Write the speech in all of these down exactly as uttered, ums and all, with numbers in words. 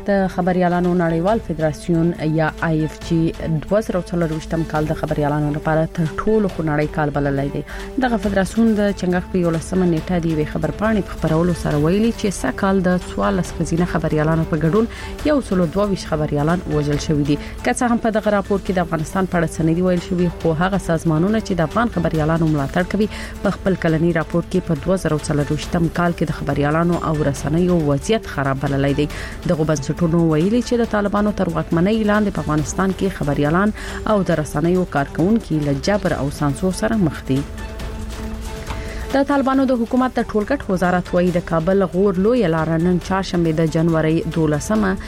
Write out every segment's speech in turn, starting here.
د خبريالانو نړیوال فدراسیون یا آی اف جی دوه زره څلرويشتم کال د خبريالانو لپاره تر ټولو خنړی کال بللی دی. دغه فدراسیون د چنګښ په یولسمه نیټه دی خبرپاڼې په خبرولو سره ویلي چې سکهال د څوارلس ښځینه خبريالانو په ګډون یو سل دوه ویشت خبريالان وژل شوی دي. که څه هم په دغه راپور کې د افغانستان په اړه سندې ویل شوی، خو هغه سازمانونه چې د افغان خبريالانو ملاتړ کوي په خپل کلنی راپور کې په دوه زره څلرويشتم کال کې د خبريالانو او رسنیو وضعیت خراب بللی دی. دغه بنسټونو ویلي چې د طالبانو تر واکمنۍ لاندې په افغانستان کې خبريالان او د رسنیو کارکونکو له جبر او سانسور سره مخ دي. د طالبانو د حکومت د ټولګټ وزارت وایي د کابل غور لوی لار نن چهارشنبه د جنوري دولسمه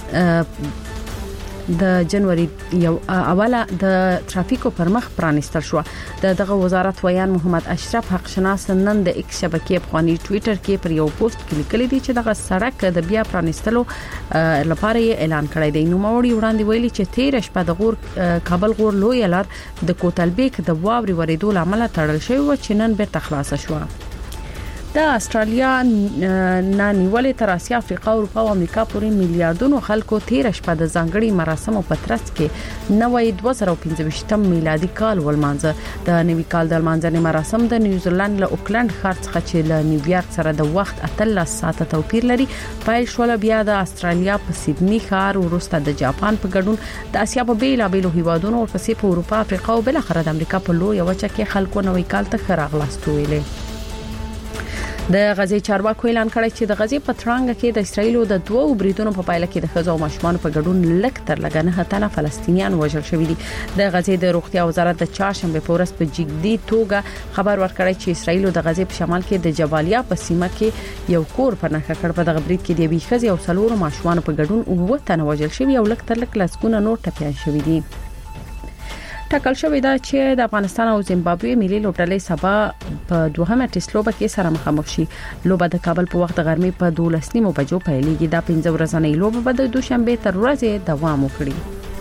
د جنوري یو اوله د ترافیکو پر مخ پرانستل شو. د دغه وزارت ویان محمد اشرف حق شناس نن د ایکس شبکې په خاني ټوئیټر کې پر یو پوسټ کې لیکلي دي چې دغه سړک د بیا پرانستلو لپاره اعلان کړی دی. نو موري وړاندې ویلي چې تیر شپه د غور کابل غور لوی لار د کوتلبیک د واوري ورېدو لامل تړل شوی و چې نن بیرته خلاص شو. د استرالیا نه نیولې تر اسیا افریقا او اروپا او امریکا پورې میلیارډونو خلکو تیر شپه د ځانګړي مراسمو په ترڅ کې نوې دوه زره پنځه میلادي کال ولمانځه. د نوي کال د لمانځنې مراسم د نیوزیلند له اوکلند ښار څخه چې له نیویارک سره د وخت اتلس ساعته توپیر لري پیل شول. بیا د استرالیا په سیدنی ښار وروسته د جاپان په ګډون د اسیا په بیلابېلو هیوادونو او پسې په اروپا افریقا او بل اخر د امریکا په لوی وچه کې خلکو نوي کال ته خراغلاست ویلې. د غزې چارواکو اعلان کړی چې د غزې په ترانګ کې د اسرایل د دوه بریدونو په پایله کې د ښځو او ماشومان په ګډون لک تر لګنه هتنه فلسطینیان وژل شوی دي. د غزې د روغتیا وزارت د چهارشنبه په ورځ په جدي توګه خبر ورکړی چې اسرایل د غزې په شمال کې د جبالیا په سیمه کې یو کور په نښه کړ. په دغه برید کې د یوې ښځې او څلورو ماشومان په ګډون اووه تنه وژل شوی او لک تر لک لسګونه نور ټپيان شوی دي. ټاکل شوې ده چې د افغانستان او زیمبابوې ملي لوبډلې سبا په دوهمه ټیسټ لوبه کې سره مخامخ شي. لوبه د کابل په وخت غرمې په دولس نیمو بجو پیلېږي. دا پنځه ورځې لوبه به د دوشنبه تر ورځې دوام وکړي.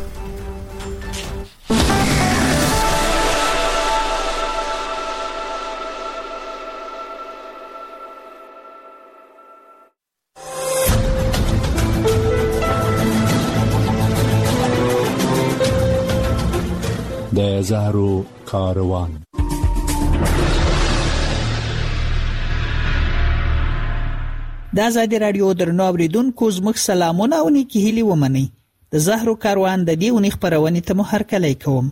د زهرو کاروان. د آزادي رادیو درنو اوریدونکو زموږ سلامونه او نیکی هیلې ومنئ. د زهرو کاروان د دې اونۍ خبرونه ته مو هرکلی کوم.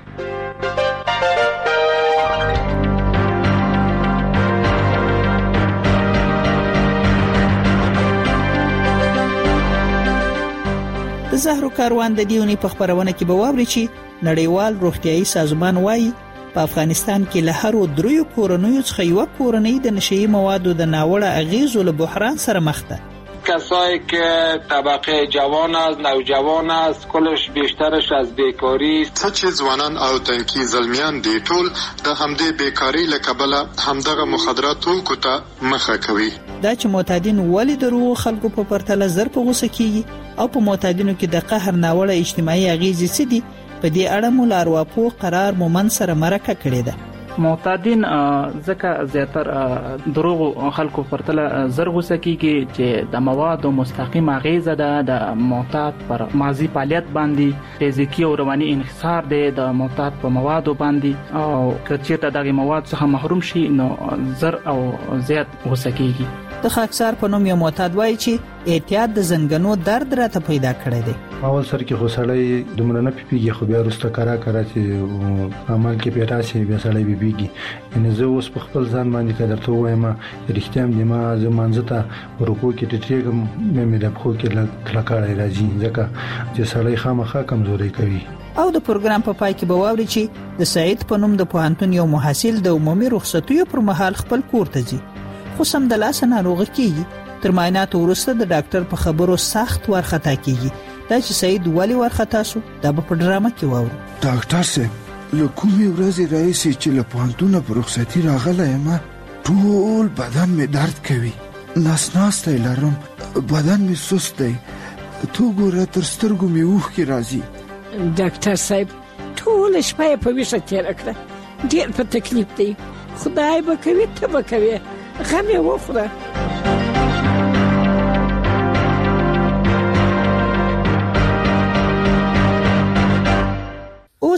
د زهرو کاروان د دې اونۍ په خبرونه کې به واورئ چې نړیوال روغتیايي سازمان وايي په افغانستان کې له هر دریو کورنیو څخه یو کورنۍ د نشئی موادو د ناوړه اغیزو له بحران سره مخ ده. کسایی که طبقه جوان است، نوجوان است، کلش بیشترش از بیکاری است. څه چې ځوانان او تنکي زلمیان دي ټول د همدې بیکاری له کبله همدغه مخدرات ټولکو ته مخه کوي. دا چې معتادین ولې د روغ خلکو په پرتله زر په غوسه کیږي او په معتادینو کې د قهر ناوړه اجتماعي اغیزې څه دي، په دې اړه مو لارواپو قرار مومن سره مرکه کړې ده. معتادین ځکه زیاتر دروغ خلکو پرتله زر غوسه کیږي چې د موادو مستقیم اغیزه ده د معتاد پر ماضی فعالیت باندې، فزیکی او رواني انحصار ده د معتاد په موادو باندې، او کچېرته دغه مواد څخه محروم شي نو زر او زیات غوسه کیږي. د خاکسار په نوم یو معتاد وایي چې اعتیاد د زنګنو درد راته پیدا کړی دی. اول سر کې خو سړی دومره نه پیږي، خو بیا وروسته کرا کرا چې عمل کې پیدا شي بیا سړی پیږي. ان زه اوس په خپل ځان باندې کډر ته وایم رښتیا هم ما زمانځه ته ورکو کې ټټېګم مې مې د خو کې کلکړای راځي ځکه چې سړی خامخا کمزوري کوي. او د پروګرام په پای کې به واوري چې د سعید په نوم د پوهنتون یو محصل د عمومي رخصتیو پر مهال خپل کور ته ځي، خو سم د لاس ناروغ کیږي. تر معاینات وروسته د ډاکټر په خبرو سخت ورختا کیږي. دا چې سعید ولی ورختا شو دا په ډرامه کې واورو. ډاکټر صاحب له کومې ورځې راځي چې له پوهنتونه پر رخصتي راغلی یم ټول بدن می درد کوي، نس ناسته لرم، بدن می سست دی، تو ګوره تر سترګو می اوښکې راځي. ډاکټر صاحب ټول شپه په ویښه تېره کړه، ډېر په تکلیف دی، خدای به کوي ته به کوي، غم یې وخوره.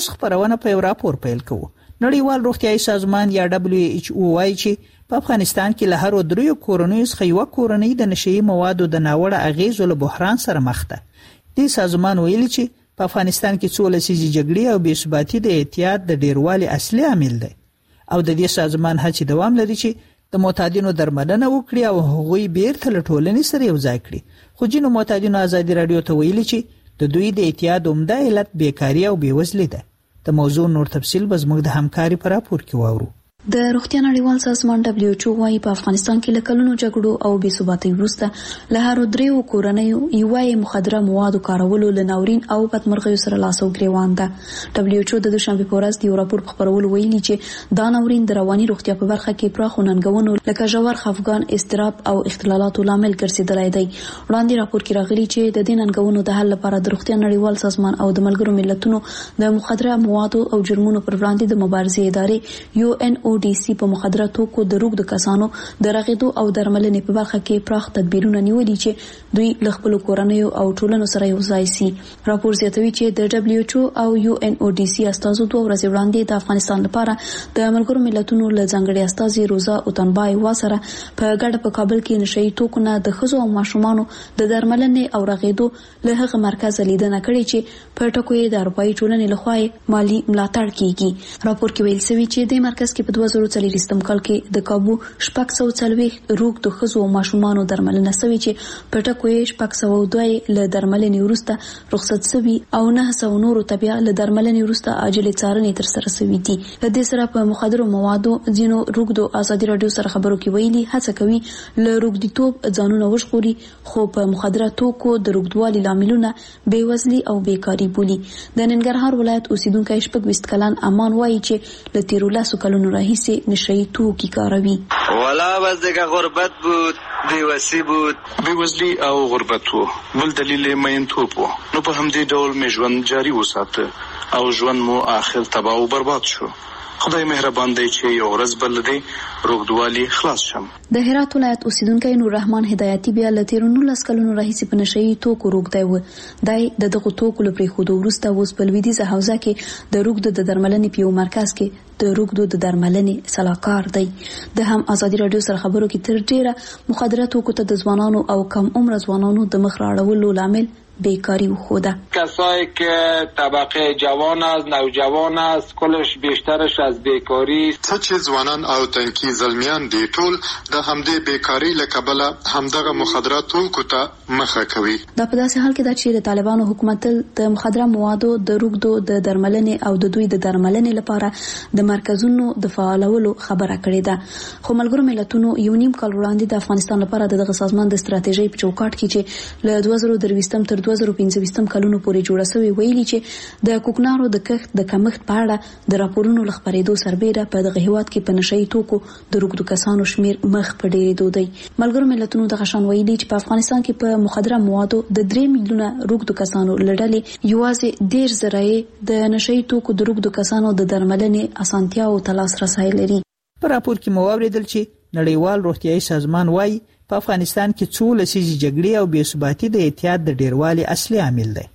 اوس خبرونه په یو راپور پیل کوو. نړیوال روغتیايي سازمان یا دبليو ایچ او وايي چې په افغانستان کې له هر دریو کورونیو څخه یو کورنۍ د نشئی موادو د ناوړه اغیزو له بحران سره مخ ده. د سازمان ویلي چې په افغانستان کې څو لسیزې جګړې او بې ثباتي د اعتیاد د ډیروالي اصلي عامل دی او د دې سازمان هڅې دوام لري چې د معتادینو درملنه وکړي او هغوی بیرته له ټولنې سره یو ځای کړي. خو ځینو معتادینو ازادي رادیو ته ویلي چې د دوی د اعتیاد عمده علت بیکاري او بېوزلي ده. د موضوع نور تفصیل به زموږ د همکاري په راپور کې واورو. د روغتیا نړیوال سازمان دبليو ایچ او وايي په افغانستان کې له کلونو جګړو او بې ثباتۍ وروسته له هر دریو کورنیو یوه مخدره موادو کارولو له ناورین او بدمرغیو سره لاس او ګریوان ده. دبليو ایچ او د دوشنبه په ورځ د یو راپور په خبرولو ویلي چې دا ناورین د رواني روغتیا په برخه کې پراخو ننګونو لکه ژور خفګان، اضطراب او اختلالاتو لامل ګرځیدلی دی. وړاندې راپور کې راغلي چې د دې ننګونو د حل لپاره د روغتیا نړیوال سازمان او د ملګرو ملتونو د مخدره موادو او جرمونو پر وړاندې د مبارزې ادارې یو ان او ډي سي په مخدره توکو د روغ د کسانو د رغیدو او درملنې په برخه کې پراخ تدبیرونه نیولي چې دوی له خپل کورنیو او ټولنو سره یو ځای سي. راپور زیاتوي چې د دبليو ایچ او او یو ان او ډي سي استازو دوه ورځې وړاندې د افغانستان لپاره د ملګرو ملتونو له ځانګړي استازي روزا اوتنبای واسره په ګډه په کابل کې نشئی توکو نه د ښځو او ماشومانو د درملنې او رغیدو له هغه مرکز لیدنه کړې چې په ټکو یې د اروپایي ټولنې لخوا مالی ملاتړ کیږي. راپور کې ویل شوی چې د مرکز کې په دوه زره څلوېښتم کال کې د کابو شپږ سوه څلوېښت روغ د ښځو او ماشومانو درملنه شوې چې په ټکو یې شپږ سوه دوه له درملنې وروسته رخصت شوي او نه سوه نورو ته بیا له درملنې وروسته عاجلې څارنې ترسره شوي دي. له دې سره په مخدرو موادو ځینو روږدو ازادي راډیو سره خبرو کې ویلي هڅه کوي له روږديتوب ځانونه وژغوري، خو په مخدره توکو د روږدوالي لاملونه بېوزلي او بیکاري بولي. د ننګرهار ولایت اوسیدونکی شپږ ویشت کلن امان وایي چې له تیرو لسو کلونو راهیسې نشئی توکي کاروي. والا بس دیگه غربت بود، بیوسی بود، بیوزلی او غربت وو. بل دلیل مینتوب وو. نو په همدې ډول مې ژوند جاري وساته او ژوند مو آخر تباہ او برباد شو. خدای مهربان دی چې یو ورځ بل دی روغدوالي خلاص شم. د هرات ولایت اوسیدونکی نور رحمان هدایتي بیا له تیرو نولس کلونو راهیسې په نشئی توکو روږدی و. دی د دغو توکو له پرېښودو وروسته اوس په لویدیځه حوزه کې د روږدو د درملنې په یو مرکز کې د روږدو د درملنې سلاکار دی. د هم ازادي راډیو سره خبرو کې تر ډیره مخدره توکو ته د ځوانانو او کم عمر ځوانانو د مخ راړولو لامل بیکاری و خوده. کسایی که طبقه جوان است، نوجوان است، کلش بیشترش از بیکاری است. څه چې ځوانان او تنکي زلمیان دي ټول د همدې بیکاری له کبله همدغه مخدرات توکو ته مخه کوي. دا په داسې حال کې ده چې د طالبانو حکومت د مخدره موادو د روږدو د درملنې او د دوی د درملنې لپاره د مرکزونو د فعالولو خبره کړې ده. خو ملګرو ملتونو یو نیم کال وړاندې د افغانستان لپاره دغه سازمان د ستراتیژۍ په چوکاټ کې چې له دوه زره درویشتم تر دوه زره پنځه کلونو پورې جوړه شوې ویلي چې د کوکنارو د کښت د کمښت په اړه د راپورونو له خپرېدو سربېره په دغه هیواد کې په نشئی توکو د روږدو کسانو شمیر مخ په ډېرېدو دی. ملګرو ملتونو دغه شان ویلي چې په افغانستان کې په مخدره موادو د درې میلیونه روږدو کسانو له ډلې یوازې دېرش زره یې د نشئی توکو د روږدو کسانو د درملنې اسانتیاوو ته لاسرسی لري. په راپور کې مو واوریدل چې نړیوال روغتیايي سازمان وايي په افغانستان کې څو لسیزې جګړې او بې ثباتي د اعتیاد د ډیروالي اصلي عامل دی.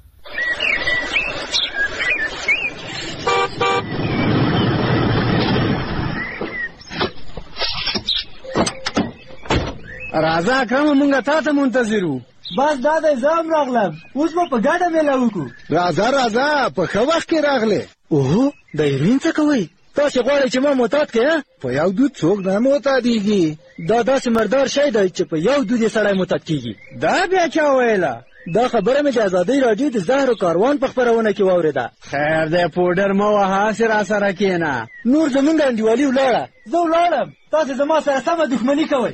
راځه اکرم مونږه تا ته منتظر وو. بس دا د ځم راغلم، اوس به په ګډه میله وکړو. راځه راځه په ښه وخت کې راغلې. اوهو د هیروین څه کوئ؟ تاسې غواړئ چې ما معتاد کړې؟ په یو دود څوک نه معتادېږي. دا داسې مردار شی دی چې په یو دود یې سړی معتاد کېږي. دا بیا چا ویله؟ دا خبره مې د ازادۍ راډیو د زهرو کاروان په خپرونه کې واورېده. خیر دی پوډر مه وهه، هسې راسره کښېنه. نور زمونږ انډیوالي ولاړه. زه ولاړم، تاسې زما سره سمه دښمني کوئ.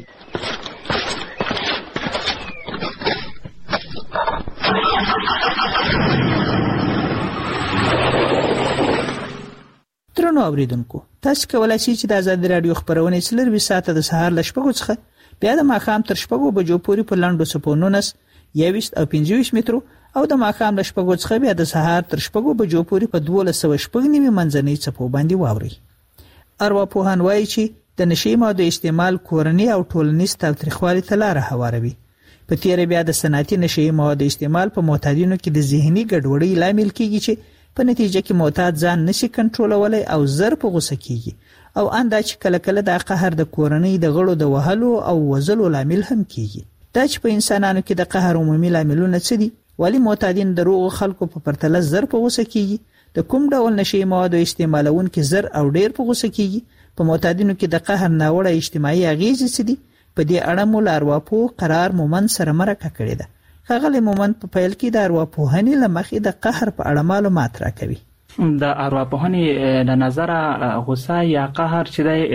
درنو اوریدونکو، تاسو کولای شئ چې د ازادي راډیو خبرونه څلور ساعته د سهار ل شپږو څخه بیا د ماښام تر شپږو بجو پورې په لاندو سپو نونس یویشت او پنځه ویشت مترو او د ماښام ل شپږو څخه بیا د سهار تر شپږو بجو پورې په دولس سوه شپږ نوي منځنۍ څپو باندې واورئ. ارواپوهان وایي چې د نشئی موادو استعمال کورنۍ او ټولنیز تاوتریخوالي ته لاره هواروي. په تیره بیا د صنعتي نشئی موادو استعمال په معتادینو کې د ذهني ګډوډۍ لامل کیږي چې په نتیجه کې معتاد ځان نشي کنټرولولای او زر په غوسه کیږي او اندا چې کله کله د قهر د کورنۍ د غړو د وهلو او وزلو لامل هم کیږي. دا چې په انسانانو کې د قهر عمومي لاملونه څه دي؟ ولی معتادین د روغ خلکو په پرتله زر په غوسه کیږي؟ د کوم ډول نشي موادو استعمالونکو زر او ډیر په غوسه کیږي؟ په معتادینو کې د قهر ناوړه اجتماعي اغیزې څه دي؟ په دې اړه مو لارواپو قرار مومند سره مرکه کړې ده. ښاغلی مومند په پیل کې د ارواپوهنې له مخې د قهر په اړه معلومات راکوي. د ارواپوهنې له نظره غوسه یا قهر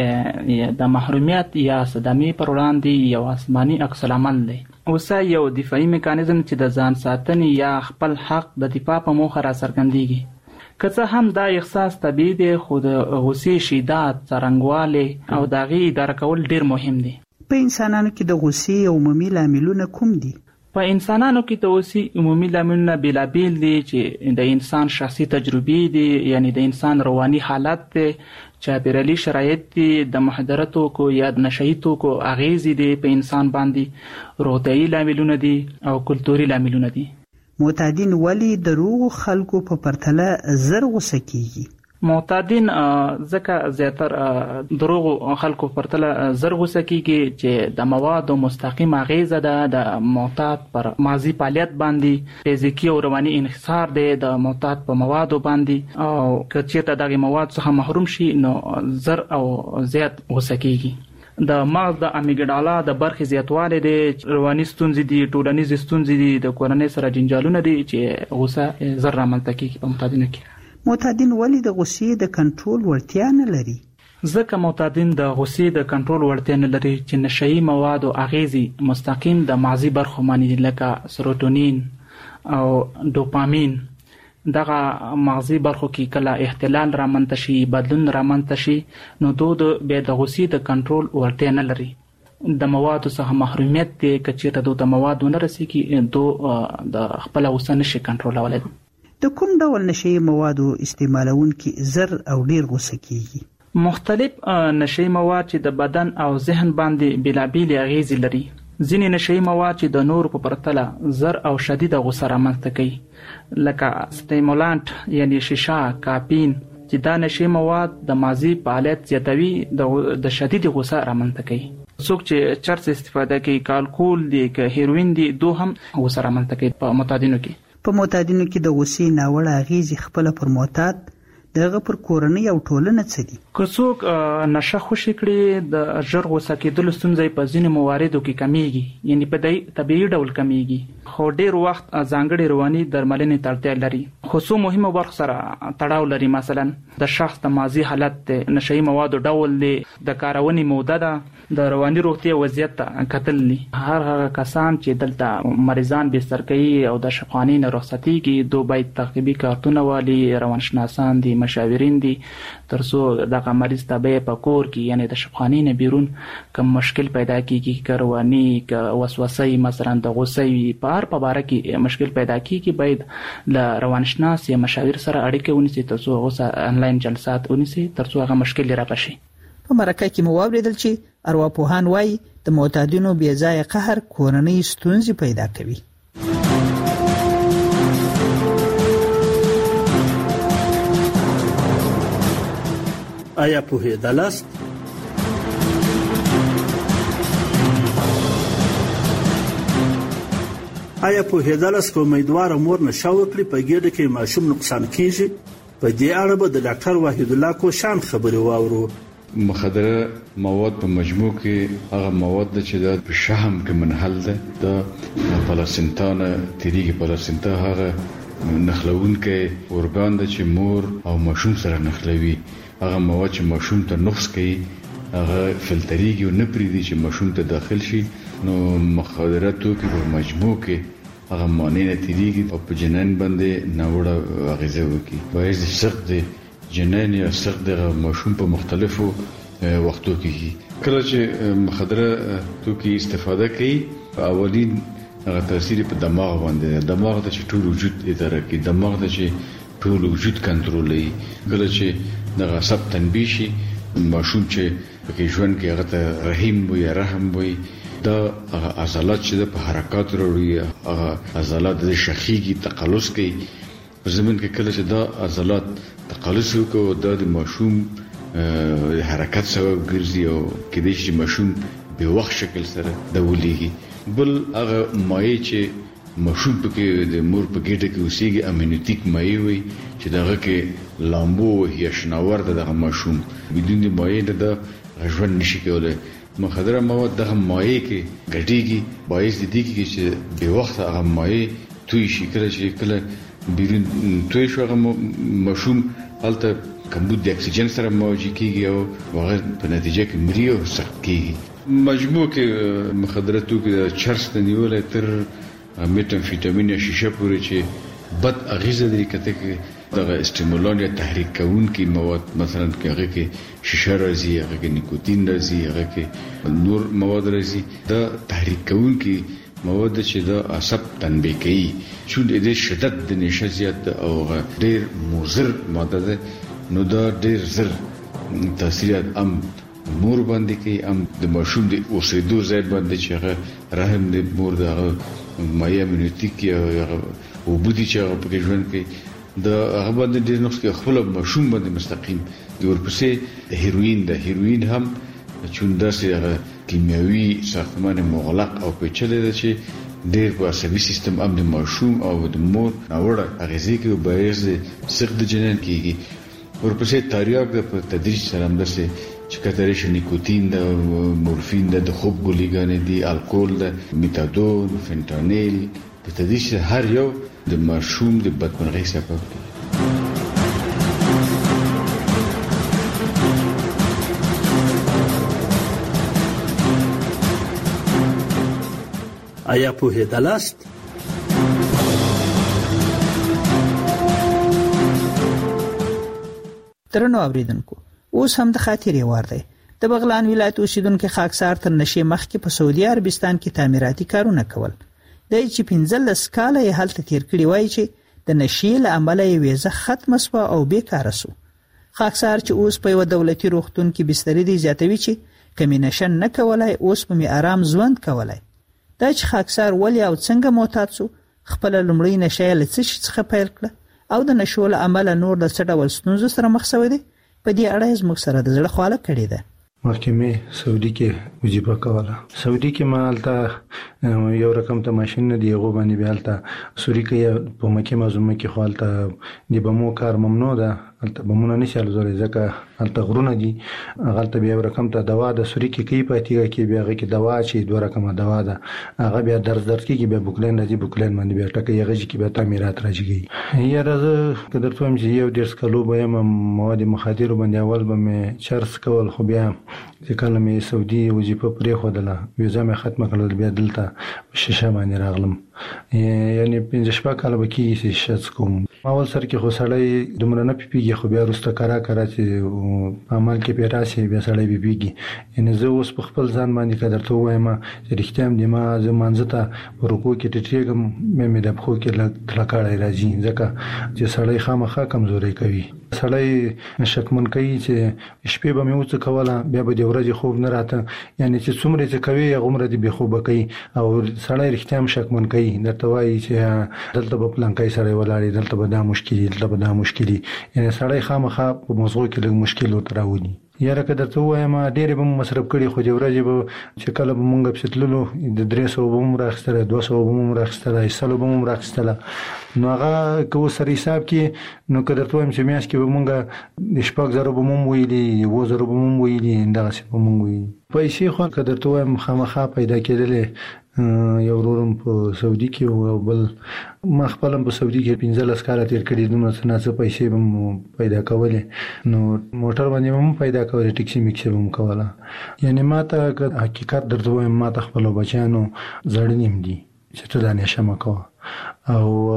چې دی د محرومیت یا صدمې پر وړاندې یو آسماني عکس العمل دی. غوسه یو دفاعي میکانیزم چې د ځان ساتنې یا خپل حق د دفاع په موخه را څرګندېږي. که څه هم دا احساس طبیعي دی خو د غوسې شدت، څرنګوالی او د هغې اداره کول ډیر مهم دی. په انسانانو کې د غوسې عمومي لاملونه کوم دي؟ په انسانانو کې د غوسې عمومي لاملونه بیلابیل دي چې د انسان شخصي تجربې دي، یعنی د انسان رواني حالت دی، چاپیریالي شرایط دي، د مخدره توکو یا د نشهیي توکو اغیزې دي په انسان باندې، روغتیایي لاملونه دي او کلتوري لاملونه دي. معتادین ولی د روغو خلکو په پرتله زر غوسه کیږي؟ معتادین ځکه زیاتر دروغو خلکو پرتله زر غوسه کیږي چې د موادو مستقیم اغیزه ده د معتاد پر ماضي فعالیت باندې، فزیکي او رواني انحصار دی د معتاد په موادو باندې، او که چیرته دغه مواد څخه محروم شي نو زر او زیات غوسه کیږي. د مغز د امیګډالا د برخې زیاتوالی دی، رواني ستونزې دي، ټولنیزې ستونزې دي، د کورنۍ سره جنجالونه دي چې غوسه زر رامنځته کیږي په معتادینو کې. معتادین ولی د غوسې د کنټرول وړتیا نه لري؟ ځکه معتادین د غوسې د کنټرول وړتیا نه لري چې نشهیي موادو اغیزې مستقیم د مغزي برخو باندې لکه سروټونین او ډوپامین دغه مغزي برخو کې کله اختلال رامنځته شي، بدلون رامنځته شي، نو دوی د بیا د غوسې د کنټرول وړتیا نه لري. د موادو څخه محرومیت دی، که چیرته دوی ته مواد ونه رسیږي دوی د خپله غوسه نشي کنټرولولی. د کوم ډول نشهیي موادو استعمالونکي زر او ډیر غوسه کیږي؟ مختلف نشهیي مواد چې د بدن او ذهن باندې بیلابیلې اغیزې لري. ځینې نشهیي مواد چې د نورو په پرتله زر او شدیده غوسه رامنځته کوي، لکه سټیمولانټ یعنی شیشه، کافین، چې دا نشهیي مواد د ماضي فعالیت زیاتوي، د شدید غوسه رامنځته کوي. څوک چې چرس استفاده کوي، که الکول دی، که هیروین دی، دو هم غوسه رامنځته کوي په معتادینو کې. په معتادینو کې د غوسې ناوړه اغیزې خپله پر معتاد دغه پر کورنۍ او ټولنه څه دي؟ که څوک نشه خوشي کړي د ژر غوسه کېدلو ستونزې په ځینو مواردو کې کمیږي، یعنی په طبیعي ډول کمیږي، خو ډیر وخت ځانګړي رواني درملنې ته اړتیا لري. خو څو مهمو برخو سره تړاو لري، مثلا د شخص د ماضي حالت دی، نشهیي موادو ډول دی، د کارونې موده ده، د رواني روغتیا وضعیت ته کتل دي. هر هغه کسان چې دلته مریضان بستر کوي او د شفاخانې نه رخصتېږي دوی باید تعقیبي کارتونه والي، روانشناسان دي، مشاورین دي، تر څو دغه مریض ته به په کور کې یعنی د شفاخانې نه بیرون کوم مشکل پیدا کیږي، که رواني، که وسوسه مثلا د غوسې په هر په باره کې مشکل پیدا کیږي، باید له روانشناس یا مشاور سره اړیکه ونیسي تر څو غوسه انلاین جلسات ونیسي تر څو هغه مشکل را پشي. په مرکه کې مو واوریدل چې ارواپوهان وایي د معتادینو بې ځایه قهر کورنۍ ستونزې پیدا کوي. آیا پوهېدلاست؟ آیا پوهېدلاست که امیدواره مور نشه وکړي په ګېډه کې ماشوم نقصان کیږي؟ په دې اړه به د ډاکټر وحید الله کوشان خبرې واورو. مخدره مواد په مجموع کې هغه مواد چې د شحم کې منحل ده، د پلاسینتا نه تیریږي. پلاسینتا هغه نخلونکی ارګان ده چې مور او ماشوم سره نخلوي. هغه مواد چې ماشوم ته نقص کوي هغه فلتریږي او نه پریږدي چې ماشوم ته داخل شي. نو مخدره توکي په مجموع کې هغه معنی نه تیریږي او په جنین باندې ناوړه اغیزه وکړي. باید سخت دی جنین یا سخت د ماشوم په مختلفو وختو کې کله چې مخدره توکي استفاده کوي، اولین هغه تاثیر په دماغ باندې، دماغ ته چې ټول وجود اداره کوي، دماغ ته چې ټول وجود کنټرولوي. کله چې د عصب تنبیه شي، ماشوم چې په ژوند کې هغه ته رحیم وي، رحم وي، دا عضلات چې په حرکت وروړي، هغه عضلات د شخیږي، تقلص کوي په زمين کې کله چې دا عضلات تقلص وکړي دا د ماشوم حرکت سبب ګرځي او کله چې ماشوم په وخت شکل سره د ولېږي. بل هغه مایع چې ماشوم پکې د مور په ګډه کې اوسېږي امینوتیک مایع وي چې دغه کې لامبو یا شناور دغه ماشوم بدون د مایع د ژوند نشي کولای. مخدره مواد دغه مایع کې ګډيږي باعث دي چې په وخت هغه مایع توی شي کله چې کله بیرون توی شو هغه ماشوم البته کمبود د اکسیجن سره مواجه کیږي او هغه په نتیجه کې مري او سخت کیږي. مجموع کې مخدراتو کې چرس د نیولې تر میتامفیټامین یا شیشه پورې چې بد اغیزه لري کته کې دغه استیمولان یا تحریک کوونکي مواد مثلا کې هغه کې شیشه راځي هغه کې نیکوتین راځي هغه کې نور مواد راځي دا تحریک کوونکي مواد چې دا عصب تنبیه کوي چې د شدت د نشه زیات او ډیر مضر ماده ده نو دا ډیر زر تاثیرات ام مور باندې کوي ام د ماشوم د اوسېدو ځای باندې چې هغه رحم د مور د مایع امینوتیک یا او بودی چې هغه په ژوند کې د هغه باندې ډیر نقص کې خپل ماشوم باندې مستقیم د ورپسې هیروین د هیروین هم چوندا سي هغه کیمیاوي ساختمان مغلق او پیچلې ده چې ډیر په عصبي سیستم ام د ماشوم او د مور اوړه اغیزې کې باعث سخت جنین کیږي. ورپسې تاریاک په تدریج سره هم درسه چې کترې شي نیکوتین د مورفین د خوب ګولېګانې دي الکول د میتادون فنټانیل په تدریج هر یو د ماشوم د بدمرغۍ سبب دی. آیا په هدالاست ترنو اوریدونکو اوس هم د خاطرې وار دی. د بغلان ولایت اوسیدونکو خاکسار تر نشي مخکې په سعودي عربستان کې تعمیراتي کارونه کول. د چې پنځلس کاله یې هلته تیر کړی وای چې د نشي له امله یې ویزه ختم شو او بیکاره شو. خاکسار چې اوس په یو دولتي روغتون کې بستر دی زیاتوي چې کمی نشه نه کولای اوس په می آرام ژوند کولای. دا چې خاکسار ولې او څنګه معتاد شو خپل لمړی نشه له څه څخه پیل کړ او د نشو له امله نور د څه ډول ستونزو سره مخ شوی دی په دې اړه زموږ سره د زړه خواله کړې ده. محکمه سعودي کې وجيبه کوله. سعودي کې مالته یو رقم ته ماشين نه دی غو باندې بیالته سوري کې په مکه معظمه کې خالته دی بمو کار ممنوع ده البته بمونه نشي لزوري ځکه البته غرونه دي غلطه بیا رقم ته دوا د سوري کې کی پاتې کې بیا کې دوا چې دوه رقم دوا ده هغه بیا درز درز کې بیا بوکلین راځي بوکلین باندې بیا ټکه یغه کې بیا تعمیرات راځي. یا راځه کدر ته هم چې یو ډیر سکلو به مواد مخدر باندې اول به مې چرس کول خو بیا چې کله مې سعودي وظیفه پرې خودله ویزه مې ختمه کړل بیا دلته شیشه باندې راغلم یعنی پنځه شپه کاله به کېږي چې شت کوم. اول سر کې خو سړی دومره نه پیږي خو بیا وروسته کرا کرا چې عمل کې پیدا شي بیا سړی پیږي. یعنی زه اوس په خپل ځان باندې قدر ته وایم چې رښتیا هم د ما زمانځ ته ورکو کې ټټېږم مې مې د خو کې لکړای راځي ځکه چې سړی خامخا کمزوري کوي. سړی شکمن کوي چې شپې به مې وڅ کوله بیا به د ورځې خوب نه راته یعنی چې څومره چې کوي هغه د به خوب کوي او سړی رښتیا هم شکمن کوي درته وایي چې دلته په پلانکای سره ولاړی دلته به دا مشکل دلته به دا مشکل یعنی سړی خامخا په موضوع کې لږ مشکل ورته راوړي. یاره که درته وایم ډېر به مصرف کړي خو د ورځې به چې کله به مونږ په تللو د درې سوه به مو راخستله دوه سوه به مو راخستله سلو به مو راخستله نو هغه که اوس سره حساب کې نو که درته وایم چې میاشت کې به مونږ د شپږ زره به مو ویلي اووه زره به مو ویلي همدغسې به مونږ ویلي. پیسې خو که درته وایم خامخا پیدا کېدلې یو ورورم په سعودي کې او بل ما خپل په سعودي کې پنځلس کاله تیر کړي دومره څه نه څه پیسې به پیدا کولې نو موټر باندې هم پیدا کولې ټیکسي میکسي هم کوله. یعنی ما ته حقیقت درته وایم ما ته خپل بچیانو زړنیم دي چې ته دا نشه مه کوه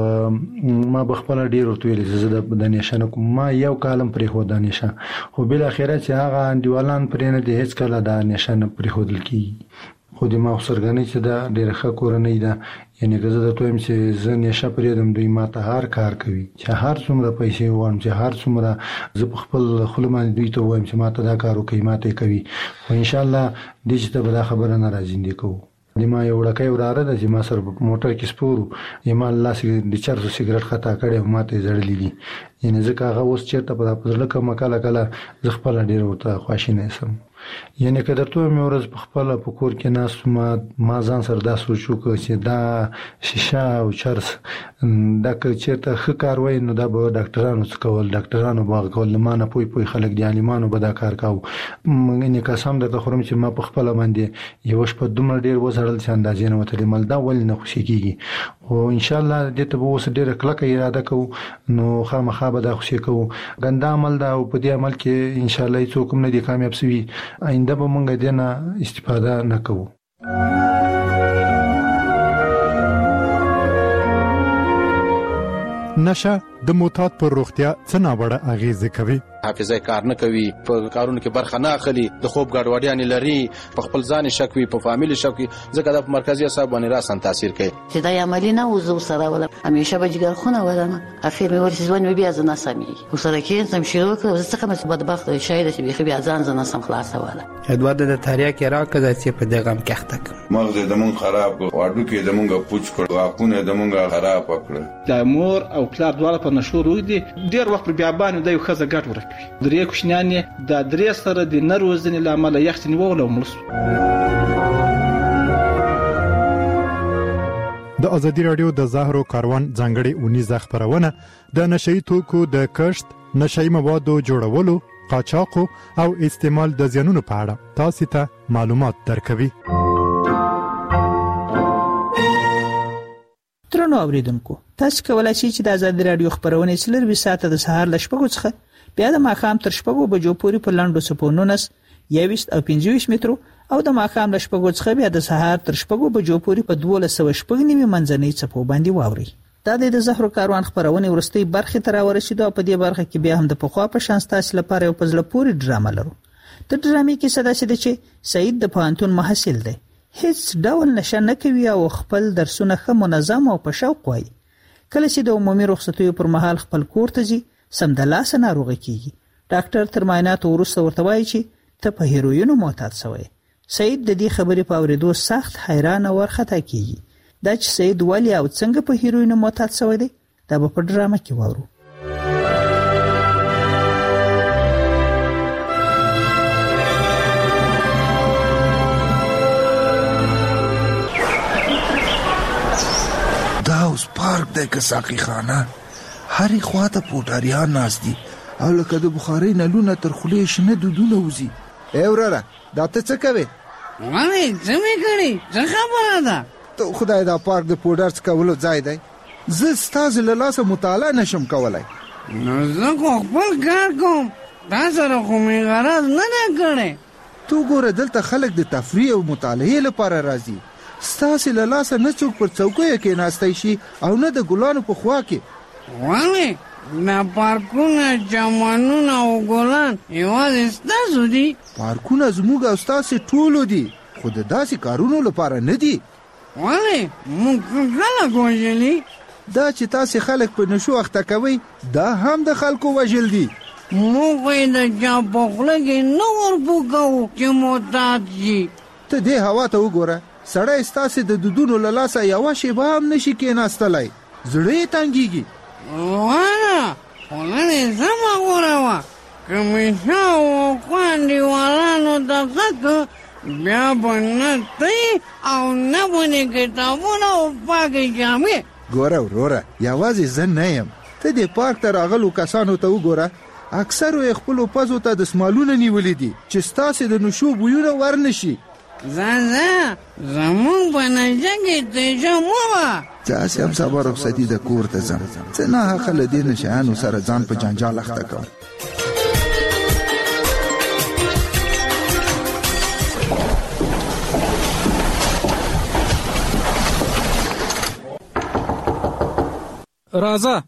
او ما بخپل ډیر ورته ویل زه د نشه نه کوم ما یو کالم پرې خو د نشه خو بل اخره چې هغه انډیوالان پرې نه دي هیڅ کله دا نشه نه پرې خودل کی خو د ما سرګنې چې دا ډیره ښه کورنۍ ده یعنی که زه درته وایم چې زه نشه پرېږدم دوی ما ته هر کار کوي چې هر څومره پیسې ووایم چې هر څومره زه په خپل خوله باندې دوی ته وایم چې ما ته دا کار وکړي ما ته یې کوي خو انشاءالله دې چې ته به دا خبره نه راځندې کوو ما یو وړکې وراره د چې ما سره موټر کې سپورو یما الله سي د چرسو سیګریټ خطا کړي ماته زړلې دي یعنی ځکه هغه اوس چیرته په ځل کې مکاله کله ز خپل ډیر ورته خواشینه سم یعنی کله ته مې ورځ په خپل په کور کې ناس ما ما ځان سره دا سوچو چې دا شیشه او چرس دا که چیرته ښه کار وای نو دا به ډاکټرانو څه کول ډاکټرانو به کول لمانه پوي پوي خلک دی عالمانو به دا کار کاو مګنه قسم درته خورم چې ما په خپل باندې یو شپه دومره ډیر وځړل چې اندازې نه وته مل دا ول نه خوشي کیږي او ان شاء الله دې ته به اوس ډیر کلکه اراده کوو نو خامخا به دا خوشي کوو ګنده عمل دا او په دې عمل کې ان شاء الله هیڅ کوم نه دي کامیاب سوي آینده به مونږ دې نه استفاده نکوو. نشه د معتاد پر روغتیا څه ناوړه اغیزه کوي؟ حافظه کار نه کوي، په کارونو کې برخه نه اخلي، د خوب ګډوډیان لري، په خپل ځان شک وي، په فامیل شک وي، ځکه د مرکزي اعصاب باندې راسن تاثیر کوي. چې دا عملی نه وزو سره ولا همیشه به جګر خونه ولم اخر مې ورسې ځوان مې بیا ځنه سمي وسره کې سم شروع کړ زه څنګه مې بدبخت شاید چې بیا بیا ځان ځنه سم خلاص ولا ادوارد د تاریخ کې راکړه چې په دغه غم کې اخته مغز د مون خراب واډو کې د مونږه پوچ کړ واپونه د مونږه خراب کړ. د مور او پلار دواړه په نشو روي دي ډیر وخت بیا باندې د یو خزه ګټ ورکوي درې کوشنیانې د درې سره د نروزنې لامل یخت نیول او ملس. د ازادي رادیو د زهرو کاروان ځانګړي اونیزه خبرونه د نشئی توکو د کښت، نشئی موادو جوړولو، قاچاق او استعمال د زیانونو په اړه تاسو ته معلومات درکوي. ترنو اوریدونکو تاسو کولای شئ چې د ازادي رادیو خبرونه سلر ساعته د سهار ل شپږو څخه بیا د ماښام تر شپږو بجو پورې په لاندو سپونونس یويست او پنځه مترو او د ماښام ل شپږو څخه بیا د سهار تر شپږو بجو پورې په دوه سوه شپږ نیمه منځنۍ چپو باندې واوري. دا د زهرو کاروان خبرونه ورستۍ برخه تر ورسېدو په دې برخه کې بیا هم د پخوا په شان تاسو لپاره یو پزله پوری ډرامه لرو. د ډرامې کې صدا شته چې سعید د پوهنتون محصل دی، هیڅ ډول نشه نه کوي او خپل درسونه ښه منظم او په شوق وایي. کله چې د عمومي رخصتیو پر مهال خپل کور ته ځي سم د لاس ناروغ کیږي. ډاکټر تر معاینات وروسته ورته وایي چې ته په هیروینو معتاد شوی. سعید د دې خبرې په اورېدو سخت حیران او ورخطا کیږي. دا چې سعید ولی او څنګه په هیروینو معتاد شوی دی دا په ډرامه کې وورو. دا اوس پارک دی که ساقي خانه هرې خواته پوټاریان ناست دي او لکه د بخارۍ نلونه تر خولې شنه دودونه وځي. ای وروره دا ته څه کوې؟ وایي څه مې کړي څه خبره ده؟ ته خدای دا پارک د پوډر څکولو ځای دی، زه ستاسې له لاسه مطالعه نشم کولی. نو زه خو خپل کار کوم، تا سره خو مې غرض نه دی کړی. تو ګوره دلته خلک د تفریح او مطالعې لپاره راځي، ستاسې له لاسه نه څوک پر څوکیو کېناستی شي او نه د ګلانو په خوا کې. ولې دا پارکونه چمنونه او ګلان یوازې ستاسو دي؟ پارکونه زموږ او ستاسې ټولو دي خو د داسې کارونو لپاره نه دي. ولې موږ خلک وژلي؟ دا چې تاسې خلک په نشو اخته کوئ دا هم د خلکو وژل دي. موږ یې د چا په خوله کې نه ورپو کوو چې معتاد شي. ته دې هوا ته وګوره، سړی ستاسې د دودونو له لاسه یوه شیبه هم نشي کېناستلی، زړه یې تنګېږي. وانه خوله دې سمه غوره وه، که مې شاوخوا انډیوالانو ته څه بیا به نه تی او نه به دې کتابونه او پاکې جامې. ګوره وروره یوازې زه نه یم، ته دې پارک ته راغلو کسانو ته وګوره، اکثرو یې خپلو پزو ته د سمالونه نیولي دي چې ستاسې د نشو بویونه ورنشي. زازا زمون په نجه کې تیجه مو وه. داسې هم سبا رخصتي د کور ته ځم، څه نه حقه له دې نشیانو سره ځان په جنجال اخته کوم. راځه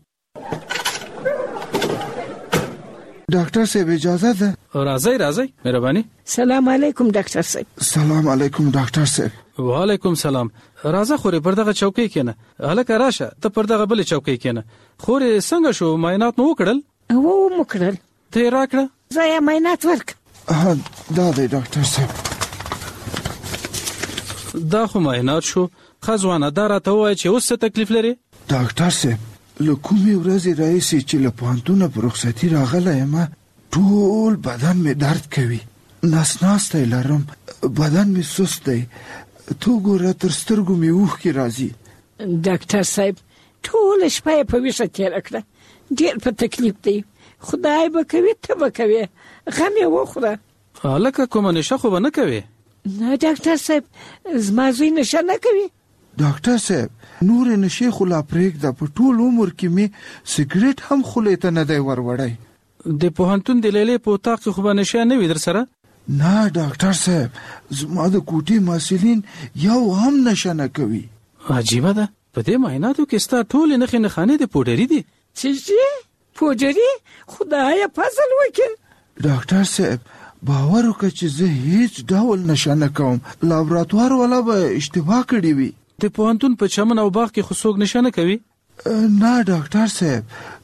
ډاکټر صاحب اجازه ده؟ راځئ راځئ مهرباني. سلام علیکم ډاکټر صاحب. سلام علیکم ډاکټر صاحب. وعلیکم سلام. راځه خورې پر دغه چوکۍ کېنه. هلکه راشه ته پر دغه بلې چوکۍ کېنه. خورې څنګه شو معاینات مو وکړل؟ هو مو کړل. ته یې راکړه؟ زه یې معاینات ورک. دا دی ډاکټر صاحب. دا خو معاینات شو. خزوانه دا راته ووایه چې اوس څه تکلیف لري؟ ډاکټر صاحب له کومې ورځې راهیسې چې له پوهنتونه په رخصتي راغلی یم ټول بدن مې درد کوي، نس ناستی لرم، بدن مې سست دی، تو ګوره تر سترګو مې اوښکې راځي. ډاکټر صاحب ټوله شپه یې په ویښه تېره کړه، ډېر په تکلیف دی، خدای به کوي ته به کوې، غم یې وخوره. هلکه کومه نشه خو به نه کوې؟ نه ډاکټر صاحب زما زوی نشه نه کوي. ډاکټر صاحب نورې نشې خو لا پرېږده، په ټول عمر کې مې سګرټ هم خولې ته نه دی وروړی. د پوهنتون د لیلې په اطاق کې خو به نشه نه وي در سره؟ نه ډاکټر صاحب زما د کوټې محصلین یو هم نشه نه کوي. عجیبه ده، په دې معایناتو کې ستا ټولې نښې نښانې د پوډري دي. څه شي؟ پوډري؟ خدایه فضل وکړه. ډاکټر صاحب باور وکړه چې زه هیڅ ډول نشه نه کوم، لابراتوار والا به اشتباه کړې وي. د پوهنتون په چمن او باغ کې خو څوک نشه نه کوي؟ نه ډاکټر صاحب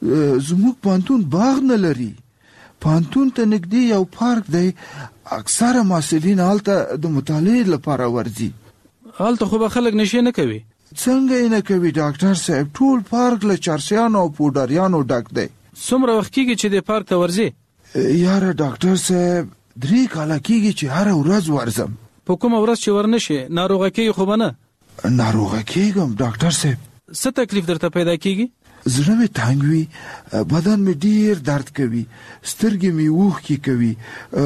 زموږ پوهنتون باغ نه لري، پوهنتون ته نږدې یو پارک دی، اکثره محصلین هلته د مطالعې لپاره ورځي. هلته خو به خلک نشې نه کوي؟ څنګه یې نه کوي ډاکټر صاحب، ټول پارک له چرسیانو او پوډریانو ډک دی. څومره وخت کېږي چې د پارک ته ورځې؟ یاره ډاکټر صاحب درې کاله کېږي چې هره ورځ ورځم. په کومه ورځ چې ورنشې ناروغه کېږي خو به نه؟ ناروغه کېږم ډاکټر صاحب. څه تکلیف درته پیدا کېږي؟ زړه مې تنګ وي، بدن مې ډیر درد کوي، سترګې مې اوښکې کوي،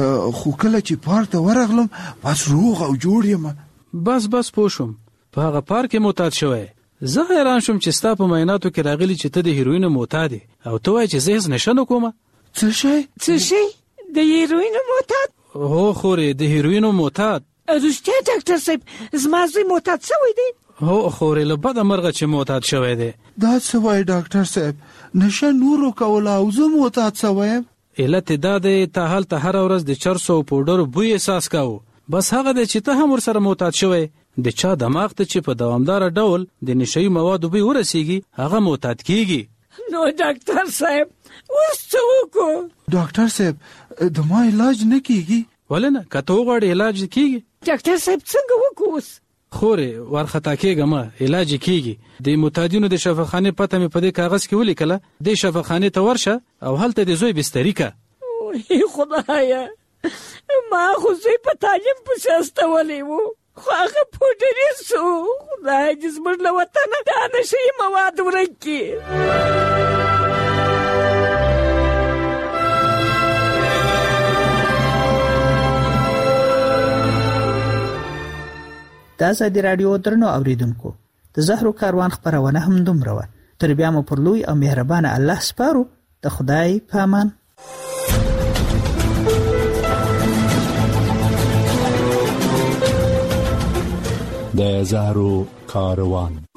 خو کله چې پارک ته ورغلم بس روغ او جوړ یم. بس بس پوه شوم، په هغه پارک کې معتاد شوی. زه حیران شوم چې ستا په معایناتو کې راغلي چې ته د هیروینو معتاد یې او ته وایې چې زه هېڅ نشه نه کومه. څه شی؟ څه شی؟ د هیروینو معتاد؟ هو خورې د هیروینو معتاد. رښتیا ډاکټر صاحب زما زوی معتاد شوی دی؟ هو خورې له بده مرغه چې معتاد شوی دی. دا څه وایي ډاکټر صاحب، نشه نورو کوله او زه معتاد شوی یم؟ علت یې دا دی ته هلته هره ورځ د چرسو او پوډرو بوی احساس کوو، بس هغه دی چې ته هم ورسره معتاد شوی. د چا دماغ ته چې په دوامداره ډول د نشهیي موادو بوی ورسیږي هغه معتاد کیږي. نو ډاکټر صاحب اوس څه وکړو؟ ډاکټر صاحب د ما علاج نه کیږي؟ ولې نه، که ته وغواړې علاج کیږي. ډاکټر صاحب څنګه وکړو اوس؟ خورې وارخطا کېږه مه، علاج کیږي. د معتادینو د شفاخانې پته مې په دې کاغذ کې ولیکله، دې شفاخانې ته ورشه او هلته د زوی بستري که. ای خدایه ما خو زوی په تعلیم پسې استولی و خو هغه پوډري سو. خدای دې زموږ له وطنه دا نشهیي مواد ورک کړي. د ازادي راډیو درنو اوریدونکو د زهرو کاروان خپرونه هم دومره وه. تر بیا مو پر لوی او مهربانه الله سپارو. د خدای په امان. د زهرو کاروان.